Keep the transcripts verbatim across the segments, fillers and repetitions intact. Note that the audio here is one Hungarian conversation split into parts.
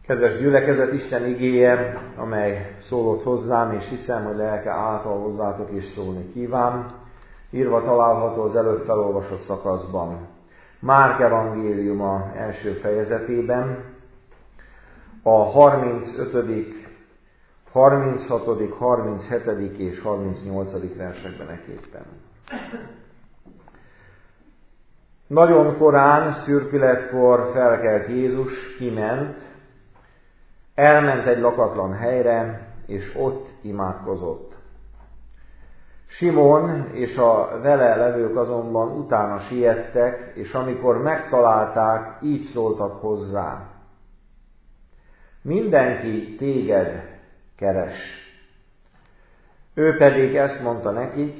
Kedves gyülekezet, Isten igéje, amely szólott hozzám, és hiszem, hogy lelke által hozzátok is szólni kíván, írva található az előbb felolvasott szakaszban. Márk evangéliuma első fejezetében, a harmincötödik, harminchatodik, harminchetedik és harmincnyolcadik versekben eképpen. Nagyon korán, szürkületkor felkelt Jézus, kiment, elment egy lakatlan helyre, és ott imádkozott. Simon és a vele levők azonban utána siettek, és amikor megtalálták, így szóltak hozzá: mindenki téged keres. Ő pedig ezt mondta nekik: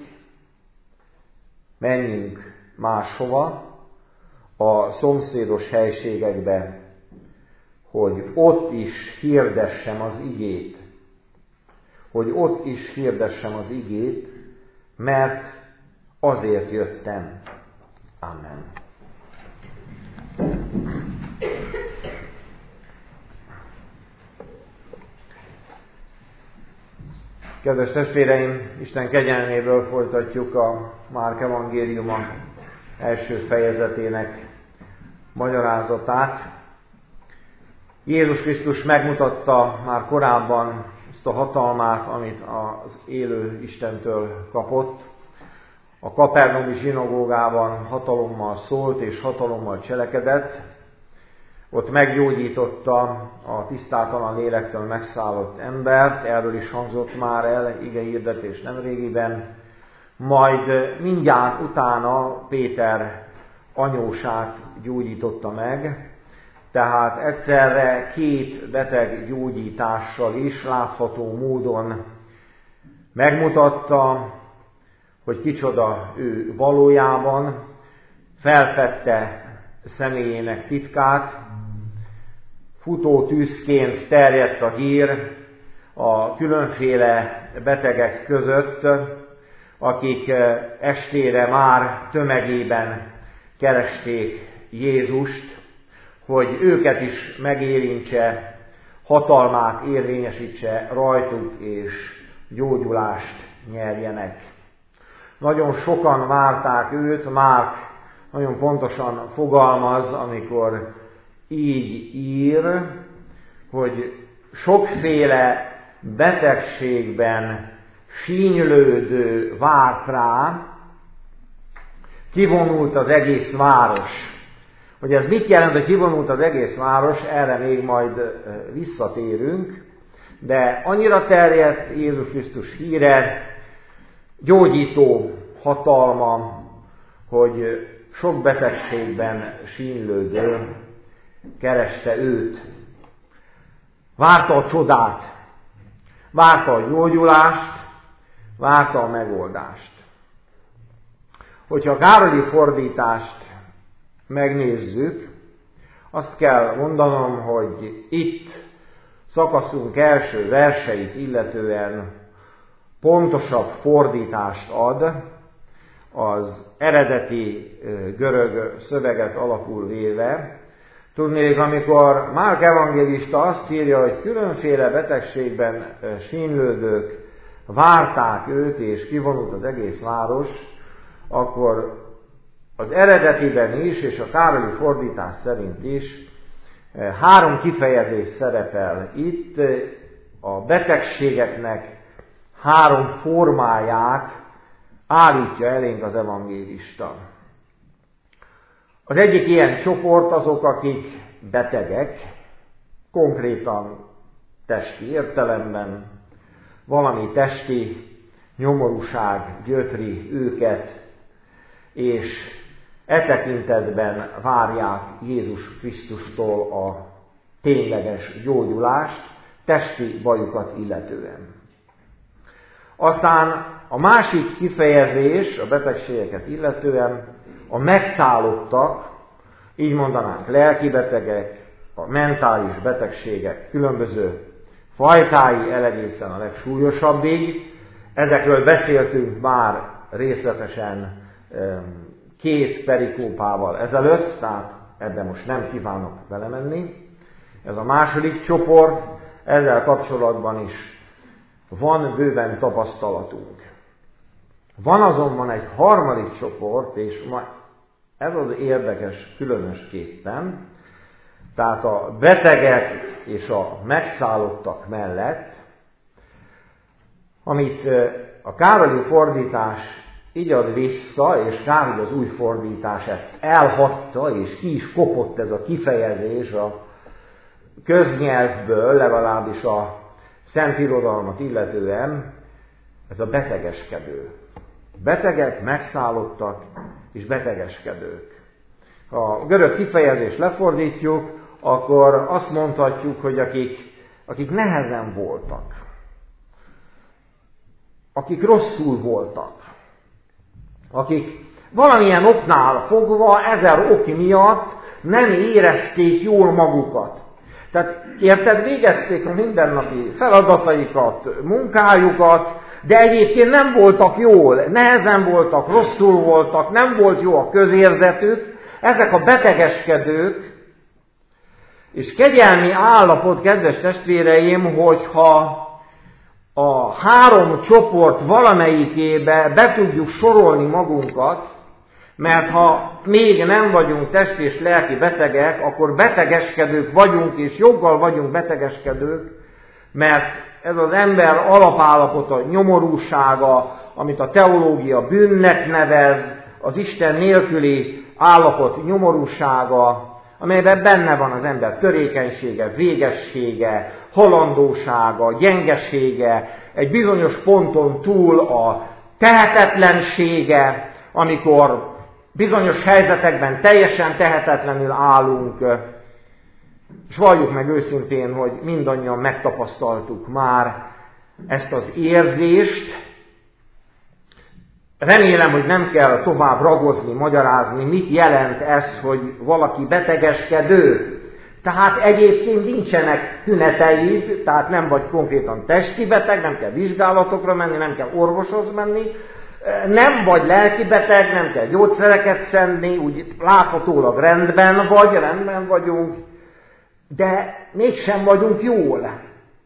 menjünk máshova, a szomszédos helységekbe, hogy ott is hirdessem az igét. Hogy ott is hirdessem az igét, mert azért jöttem. Amen. Kedves testvéreim, Isten kegyelméből folytatjuk a Márk evangéliuma első fejezetének magyarázatát. Jézus Krisztus megmutatta már korábban ezt a hatalmát, amit az élő Istentől kapott. A kapernaumi zsinagógában hatalommal szólt és hatalommal cselekedett. Ott meggyógyította a tisztátalan lélektől megszállott embert, erről is hangzott már el igehirdetés nemrégiben. Majd mindjárt utána Péter anyósát gyógyította meg, tehát egyszerre két beteg gyógyítással is látható módon megmutatta, hogy kicsoda ő valójában, felfedte személyének titkát, futó tűzként terjedt a hír a különféle betegek között, akik estére már tömegében keresték Jézust, hogy őket is megérintse, hatalmát érvényesítse rajtuk, és gyógyulást nyerjenek. Nagyon sokan várták őt, Márk nagyon pontosan fogalmaz, amikor így ír, hogy sokféle betegségben sínylődő várt rá, kivonult az egész város. Hogy ez mit jelent, hogy kivonult az egész város, erre még majd visszatérünk, de annyira terjedt Jézus Krisztus híre, gyógyító hatalma, hogy sok betegségben sínylődő kereste őt. Várta a csodát, várta a gyógyulást, várta a megoldást. Hogyha a Károlyi fordítást megnézzük, azt kell mondanom, hogy itt szakaszunk első verseit illetően pontosabb fordítást ad, az eredeti görög szöveget alapul véve. Tudnék, amikor Márk evangélista azt írja, hogy különféle betegségben sínylődők várták őt, és kivonult az egész város, akkor az eredetiben is, és a Károlyi fordítás szerint is három kifejezés szerepel itt, a betegségeknek három formáját állítja elénk az evangélista. Az egyik ilyen csoport azok, akik betegek, konkrétan testi értelemben, valami testi nyomorúság gyötri őket, és e tekintetben várják Jézus Krisztustól a tényleges gyógyulást, testi bajukat illetően. Aztán a másik kifejezés a betegségeket illetően a megszállottak, így mondanánk lelkibetegek, a mentális betegségek különböző fajtái, egészen a legsúlyosabbig. Ezekről beszéltünk már részletesen két perikópával ezelőtt, tehát ebben most nem kívánok belemenni. Ez a második csoport, ezzel kapcsolatban is van bőven tapasztalatunk. Van azonban egy harmadik csoport, és ma ez az érdekes különösképpen, tehát a betegek és a megszállottak mellett, amit a Károlyi fordítás így ad vissza, és kár, hogy az új fordítás ezt elhagyta, és ki is kopott ez a kifejezés a köznyelvből, legalábbis a Szent Irodalmat illetően, ez a betegeskedő. Betegek, megszállottak és betegeskedők. Ha a görög kifejezést lefordítjuk, akkor azt mondhatjuk, hogy akik, akik nehezen voltak, akik rosszul voltak, akik valamilyen oknál fogva, ezer ok miatt nem érezték jól magukat. Tehát érted, végezték a mindennapi feladataikat, munkájukat, de egyébként nem voltak jól, nehezen voltak, rosszul voltak, nem volt jó a közérzetük, ezek a betegeskedők, és kegyelmi állapot, kedves testvéreim, hogyha a három csoport valamelyikébe be tudjuk sorolni magunkat, mert ha még nem vagyunk test és lelki betegek, akkor betegeskedők vagyunk, és joggal vagyunk betegeskedők, mert ez az ember alapállapota, nyomorúsága, amit a teológia bűnnek nevez, az Isten nélküli állapot nyomorúsága, amelyben benne van az ember törékenysége, végessége, halandósága, gyengesége, egy bizonyos ponton túl a tehetetlensége, amikor bizonyos helyzetekben teljesen tehetetlenül állunk, és valljuk meg őszintén, hogy mindannyian megtapasztaltuk már ezt az érzést. Remélem, hogy nem kell tovább ragozni, magyarázni, mit jelent ez, hogy valaki betegeskedő. Tehát egyébként nincsenek tüneteid, tehát nem vagy konkrétan testi beteg, nem kell vizsgálatokra menni, nem kell orvoshoz menni, nem vagy lelki beteg, nem kell gyógyszereket szedni, úgy láthatólag rendben vagy, rendben vagyunk, de mégsem vagyunk jól.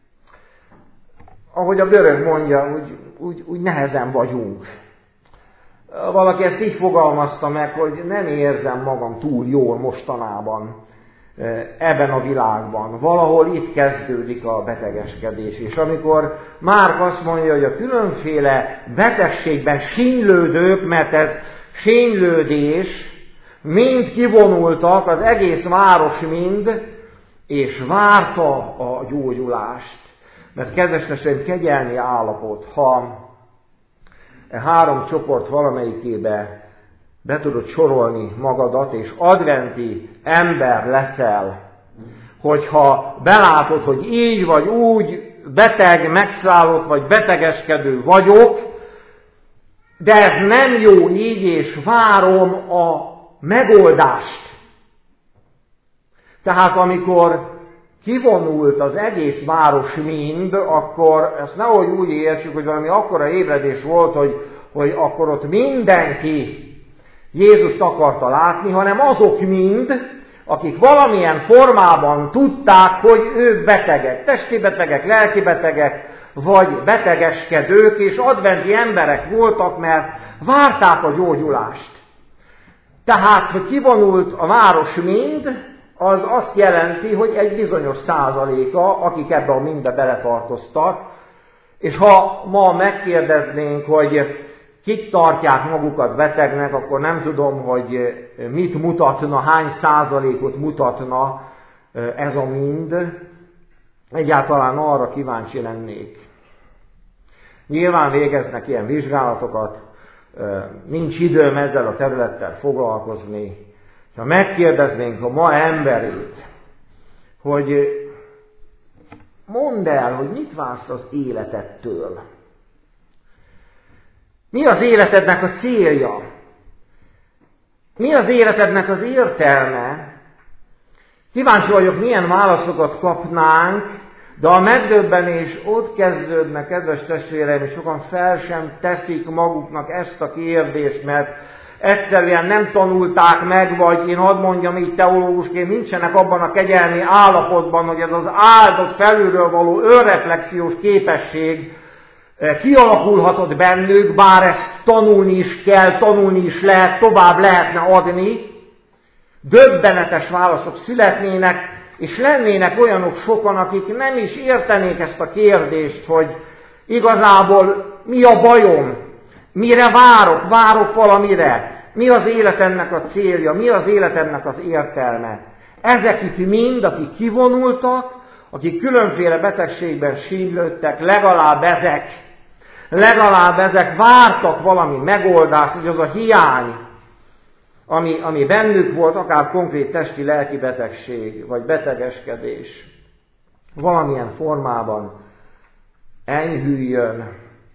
Ahogy a görög mondja, úgy, úgy, úgy nehezen vagyunk. Valaki ezt így fogalmazta meg, hogy nem érzem magam túl jól mostanában ebben a világban. Valahol itt kezdődik a betegeskedés. És amikor Márk azt mondja, hogy a különféle betegségben sínylődők, mert ez sínylődés, mind kivonultak, az egész város mind, és várta a gyógyulást. Mert kedves testvéreim, kegyelmi állapot, ha e három csoport valamelyikébe be tudod sorolni magadat, és adventi ember leszel, hogyha belátod, hogy így vagy úgy, beteg, megszállott vagy betegeskedő vagyok, de ez nem jó így, és várom a megoldást. Tehát amikor kivonult az egész város mind, akkor ezt nehogy úgy értsük, hogy valami akkora ébredés volt, hogy, hogy akkor ott mindenki Jézust akarta látni, hanem azok mind, akik valamilyen formában tudták, hogy ők betegek, testi betegek, lelki betegek, vagy betegeskedők, és adventi emberek voltak, mert várták a gyógyulást. Tehát, hogy kivonult a város mind, az azt jelenti, hogy egy bizonyos százaléka, akik ebbe a mindbe beletartoztak, és ha ma megkérdeznénk, hogy kik tartják magukat betegnek, akkor nem tudom, hogy mit mutatna, hány százalékot mutatna ez a mind. Egyáltalán arra kíváncsi lennék. Nyilván végeznek ilyen vizsgálatokat, nincs időm ezzel a területtel foglalkozni. Ha megkérdeznénk a ma emberét, hogy mondd el, hogy mit vársz az életedtől. Mi az életednek a célja? Mi az életednek az értelme? Kíváncsi vagyok, milyen válaszokat kapnánk, de a megdöbbenés ott kezdődnek, kedves testvéreim, és sokan fel sem teszik maguknak ezt a kérdést, mert egyszerűen nem tanulták meg, vagy én hadd mondjam így teológusként, nincsenek abban a kegyelmi állapotban, hogy ez az áldott felülről való önreflexiós képesség kialakulhatott bennük, bár ezt tanulni is kell, tanulni is lehet, tovább lehetne adni, döbbenetes válaszok születnének, és lennének olyanok sokan, akik nem is értenék ezt a kérdést, hogy igazából mi a bajom, mire várok, várok valamire, mi az életemnek a célja, mi az életemnek az értelme. Ezek itt mind, akik kivonultak, akik különféle betegségben sínylődtek, legalább ezek, legalább ezek vártak valami megoldást, hogy az a hiány, ami, ami bennük volt, akár konkrét testi, lelki betegség, vagy betegeskedés, valamilyen formában enyhüljön,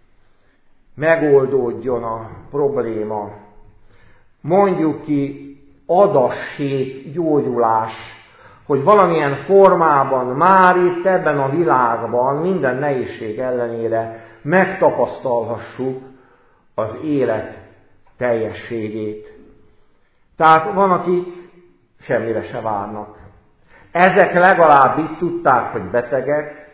megoldódjon a probléma. Mondjuk ki, adasség, gyógyulás, hogy valamilyen formában már itt ebben a világban minden nehézség ellenére megtapasztalhassuk az élet teljességét. Tehát van, akik semmire se várnak. Ezek legalább így tudták, hogy betegek,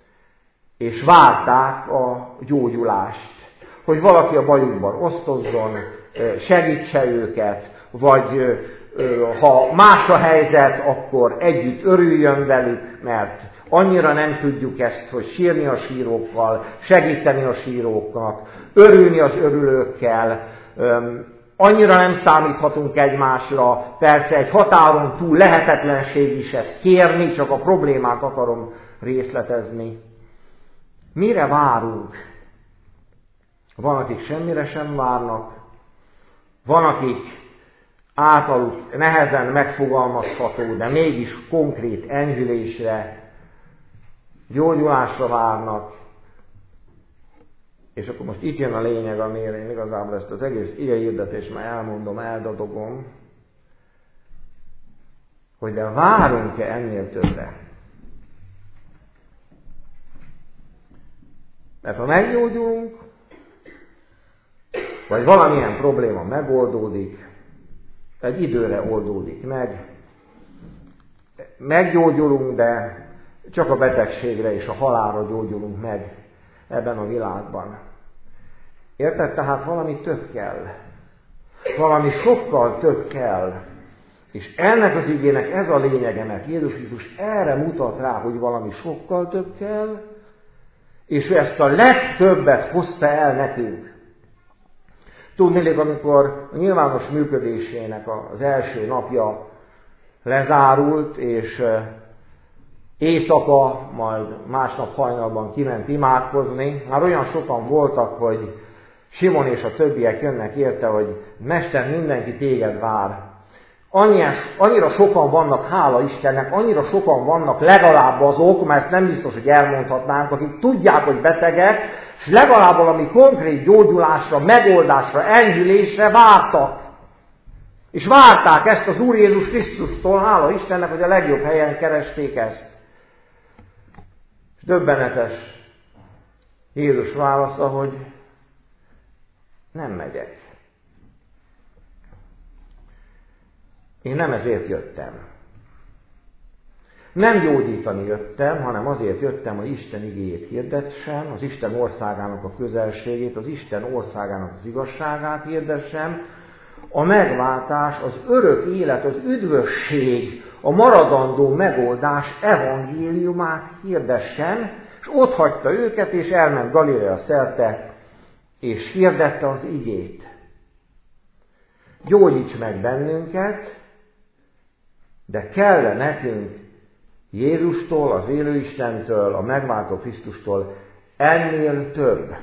és várták a gyógyulást. Hogy valaki a bajukban osztozzon, segítse őket, vagy ha más a helyzet, akkor együtt örüljön velük, mert annyira nem tudjuk ezt, hogy sírni a sírókkal, segíteni a síróknak, örülni az örülőkkel, annyira nem számíthatunk egymásra, persze egy határon túl lehetetlenség is ezt kérni, csak a problémát akarom részletezni. Mire várunk? Van, akik semmire sem várnak, van, akik általuk nehezen megfogalmazható, de mégis konkrét enyhülésre, gyógyulásra várnak. És akkor most itt jön a lényeg, amire én igazából ezt az egész igehirdetést már elmondom, eldadogom, hogy de várunk-e ennél többre? Mert ha meggyógyulunk, vagy valamilyen probléma megoldódik, egy időre oldódik meg, meggyógyulunk, de csak a betegségre és a halálra gyógyulunk meg ebben a világban. Érted? Tehát valami több kell. Valami sokkal több kell. És ennek az igének ez a lényege, mert Jézus Krisztus erre mutat rá, hogy valami sokkal több kell, és ő ezt a legtöbbet hozta el nekünk. Tudniillik, amikor a nyilvános működésének az első napja lezárult, és éjszaka, majd másnap hajnalban kiment imádkozni, már olyan sokan voltak, hogy Simon és a többiek jönnek érte, hogy Mester, mindenki téged vár. Annyira, annyira sokan vannak, hála Istennek, annyira sokan vannak legalább azok, mert ezt nem biztos, hogy elmondhatnánk, akik tudják, hogy betegek, és legalább valami konkrét gyógyulásra, megoldásra, enyhülésre vártak. És várták ezt az Úr Jézus Krisztustól, hála Istennek, hogy a legjobb helyen keresték ezt. És döbbenetes Jézus válasza, hogy nem megyek. Én nem ezért jöttem. Nem gyógyítani jöttem, hanem azért jöttem, hogy Isten igéjét hirdessem, az Isten országának a közelségét, az Isten országának az igazságát hirdessem, a megváltás, az örök élet, az üdvösség, a maradandó megoldás evangéliumát hirdessem, és ott hagyta őket, és elment Galilea szerte, és hirdette az igét. Gyógyíts meg bennünket, de kell nekünk Jézustól, az élő Istentől, a megváltó Krisztustól ennél több.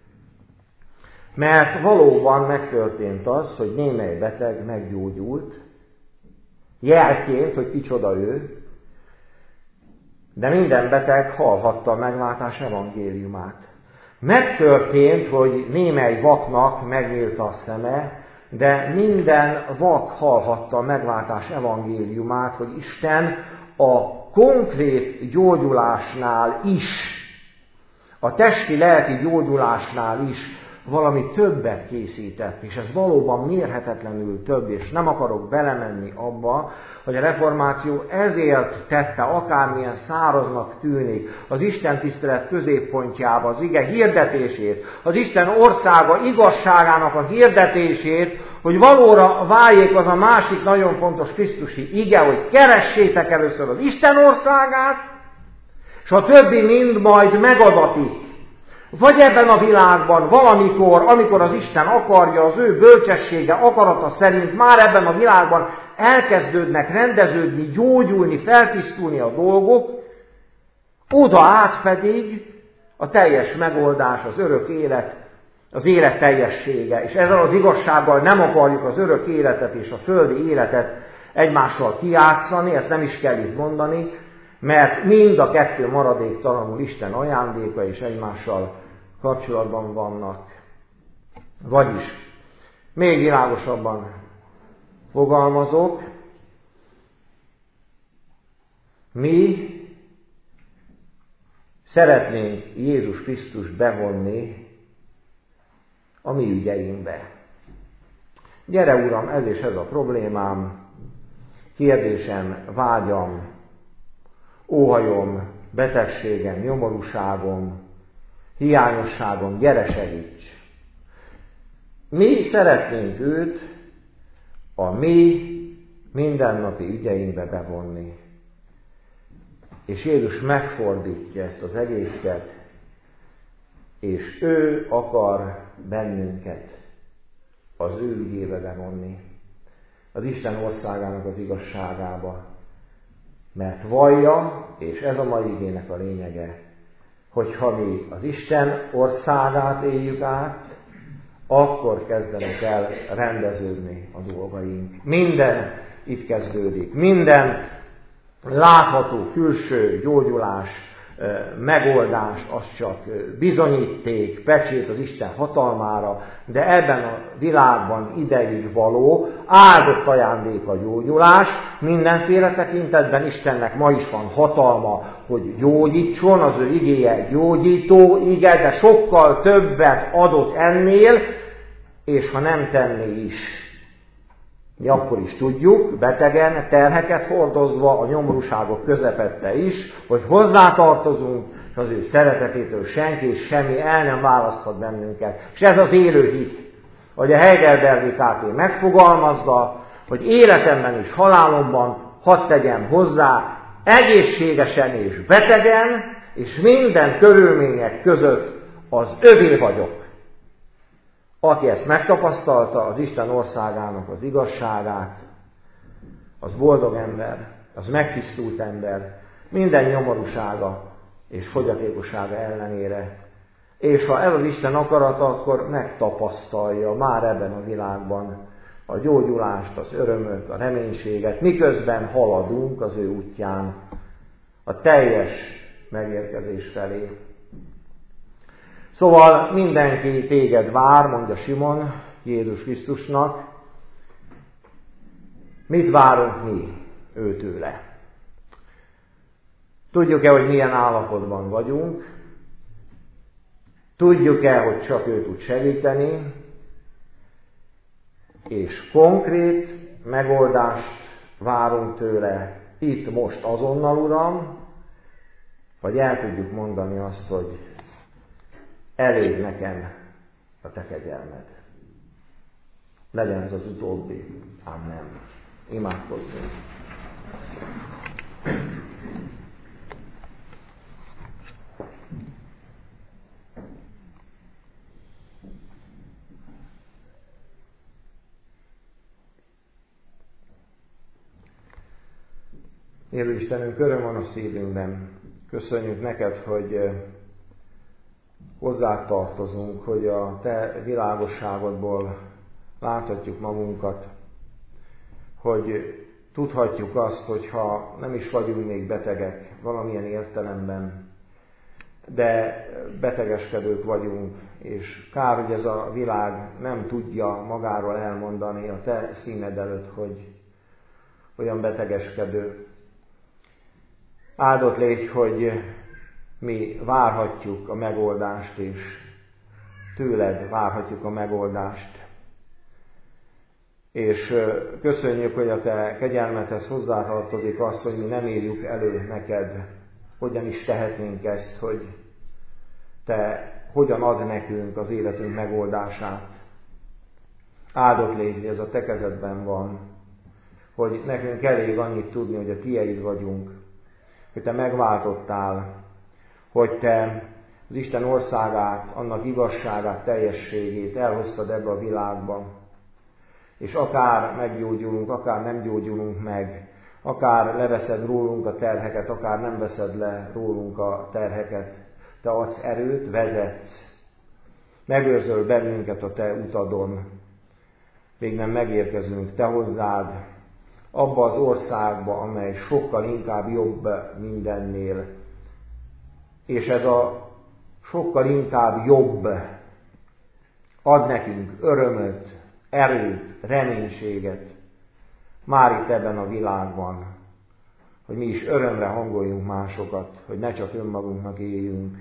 Mert valóban megtörtént az, hogy némely beteg meggyógyult, jelként, hogy kicsoda ő, de minden beteg hallhatta a megváltás evangéliumát. Megtörtént, hogy némely vaknak megnyílt a szeme, de minden vak hallhatta a megváltás evangéliumát, hogy Isten a konkrét gyógyulásnál is, a testi-lelki gyógyulásnál is valami többet készített, és ez valóban mérhetetlenül több, és nem akarok belemenni abba, hogy a reformáció ezért tette, akármilyen száraznak tűnik, az Isten tisztelet középpontjába az ige hirdetését, az Isten országa igazságának a hirdetését, hogy valóra váljék az a másik nagyon fontos krisztusi ige, hogy keressétek először az Isten országát, és a többi mind majd megadatik. Vagy ebben a világban valamikor, amikor az Isten akarja, az ő bölcsessége, akarata szerint már ebben a világban elkezdődnek rendeződni, gyógyulni, feltisztulni a dolgok, oda át pedig a teljes megoldás, az örök élet, az élet teljessége. És ezzel az igazsággal nem akarjuk az örök életet és a földi életet egymással kijátszani, ezt nem is kell itt mondani, mert mind a kettő maradéktalanul Isten ajándéka és egymással kapcsolatban vannak. Vagyis, még világosabban fogalmazok, mi szeretnénk Jézus Krisztust bevonni a mi ügyeinkbe. Gyere, Uram, ez és ez a problémám, kérdésem, vágyam, óhajom, betegségem, nyomorúságom, hiányosságom, gyere, segíts! Mi szeretnénk őt a mi mindennapi ügyeinkbe bevonni. És Jézus megfordítja ezt az egészet, és ő akar bennünket az ő ügyébe bevonni, az Isten országának az igazságába. Mert vallja, és ez a mai igének a lényege, hogyha mi az Isten országát éljük át, akkor kezdenek el rendeződni a dolgaink. Minden itt kezdődik. Minden látható külső gyógyulás, megoldás, az csak bizonyíték, pecsét az Isten hatalmára, de ebben a világban ideig való áldott ajándék a gyógyulás. Mindenféle tekintetben Istennek ma is van hatalma, hogy gyógyítson, az ő igéje gyógyító ige, de sokkal többet adott ennél, és ha nem tenné is. Mi akkor is tudjuk, betegen, terheket hordozva, a nyomorúságok közepette is, hogy hozzátartozunk, és az ő szeretetétől senki és semmi el nem választhat bennünket. És ez az élő hit, hogy a Heidelbergi ká té megfogalmazza, hogy életemben és halálomban hadd tegyem hozzá, egészségesen és betegen, és minden körülmények között az övé vagyok. Aki ezt megtapasztalta, az Isten országának az igazságát, az boldog ember, az megtisztult ember, minden nyomorúsága és fogyatékossága ellenére. És ha ez az Isten akarata, akkor megtapasztalja már ebben a világban a gyógyulást, az örömöt, a reménységet, miközben haladunk az ő útján a teljes megérkezés felé. Szóval mindenki téged vár, mondja Simon Jézus Krisztusnak. Mit várunk mi őtőle? Tudjuk-e, hogy milyen állapotban vagyunk? Tudjuk-e, hogy csak ő tud segíteni? És konkrét megoldást várunk tőle itt most azonnal, Uram? Vagy el tudjuk mondani azt, hogy elég nekem a te kegyelmed. Legyen ez az utóbbi. Amen. Imádkozzunk. Élő Istenünk, öröm van a szívünkben. Köszönjük neked, hogy hozzátartozunk, hogy a te világosságodból láthatjuk magunkat, hogy tudhatjuk azt, hogy ha nem is vagyunk még betegek valamilyen értelemben, de betegeskedők vagyunk, és kár, hogy ez a világ nem tudja magáról elmondani a te színed előtt, hogy olyan betegeskedő. Áldott légy, hogy mi várhatjuk a megoldást, és tőled várhatjuk a megoldást. És köszönjük, hogy a te kegyelmedhez hozzátartozik az, hogy mi nem írjuk elő neked, hogyan is tehetnénk ezt, hogy te hogyan ad nekünk az életünk megoldását. Áldott légy, hogy ez a te kezedben van, hogy nekünk elég annyit tudni, hogy a tieid vagyunk, hogy te megváltottál, hogy te az Isten országát, annak igazságát, teljességét elhoztad ebbe a világba. És akár meggyógyulunk, akár nem gyógyulunk meg, akár leveszed rólunk a terheket, akár nem veszed le rólunk a terheket, te adsz erőt, vezetsz, megőrzöl bennünket a te utadon, még nem megérkezünk te hozzád, abba az országba, amely sokkal inkább jobb mindennél. És ez a sokkal inkább jobb ad nekünk örömöt, erőt, reménységet már itt ebben a világban, hogy mi is örömre hangoljunk másokat, hogy ne csak önmagunknak éljünk.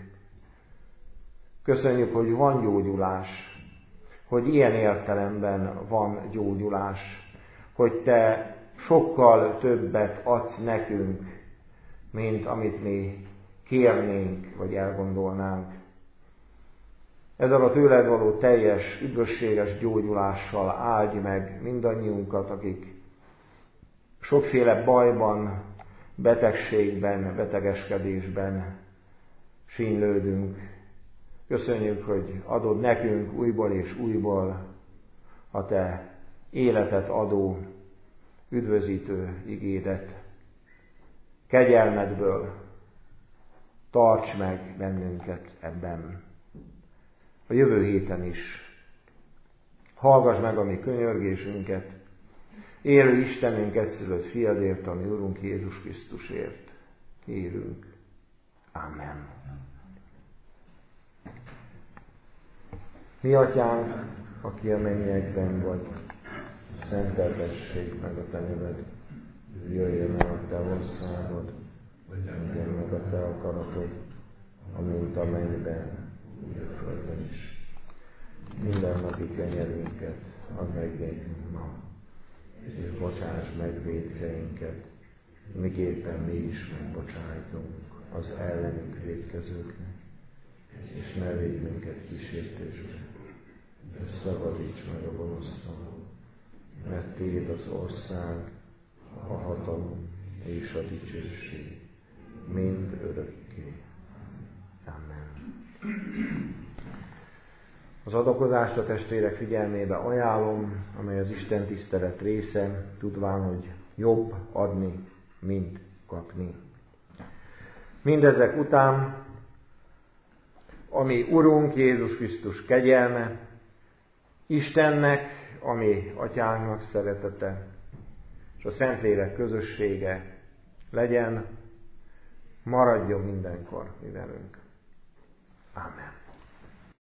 Köszönjük, hogy van gyógyulás, hogy ilyen értelemben van gyógyulás, hogy te sokkal többet adsz nekünk, mint amit mi kérnénk, vagy elgondolnánk. Ezzel a tőled való teljes, üdvösséges gyógyulással áldj meg mindannyiunkat, akik sokféle bajban, betegségben, betegeskedésben sínylődünk. Köszönjük, hogy adod nekünk újból és újból a te életet adó, üdvözítő igédet. Kegyelmedből tarts meg bennünket ebben. A jövő héten is hallgass meg a mi könyörgésünket, élő Istenünk egyszülött fiadért, ami Urunk Jézus Krisztusért. Kérünk. Amen. Mi atyánk, aki a mennyekben vagy, szenteltessék meg a te neved, jöjjön el a te országod, legyen meg a te akaratod, amint a mennyben, úgy a földön is. Minden napi kenyerünket add meg nekünk ma, és bocsáss meg vétkeinket, miképpen mi is megbocsájtunk az ellenünk vétkezőknek, és ne védj minket kísértésbe, de szabadíts meg a gonosztól, mert tiéd az ország, a hatalom és a dicsőség, mind örökké. Amen. Az adakozást a testvérek figyelmébe ajánlom, amely az Isten tisztelet része, tudván, hogy jobb adni, mint kapni. Mindezek után, ami Urunk Jézus Krisztus kegyelme, Istennek, ami Atyánknak szeretete, és a Szentlélek közössége legyen, maradjon mindenkor mi velünk. Amen.